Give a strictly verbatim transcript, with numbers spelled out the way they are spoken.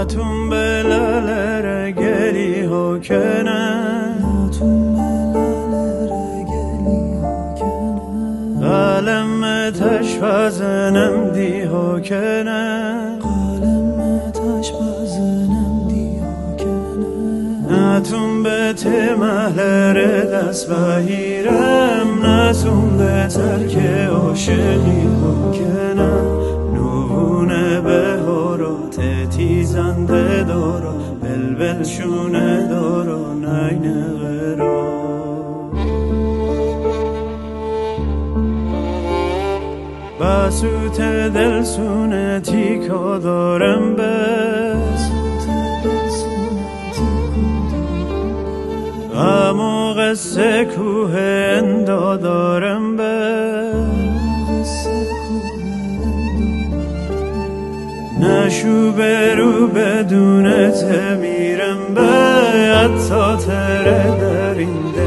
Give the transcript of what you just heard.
نتون به لالر گلی ها کنه قلم تش بزنم دی ها کنه نتون به تمهلر دست بگیرم نتون به ترک عاشقی بکنم نوونه بهارات تیزنده دارا بلبل شونه دارا نین غرا بسوت دل سونه تیکا دارم بس غم و قصه کوه اندا دارم بس نشو برو بدون ته میرم به حتی تره در این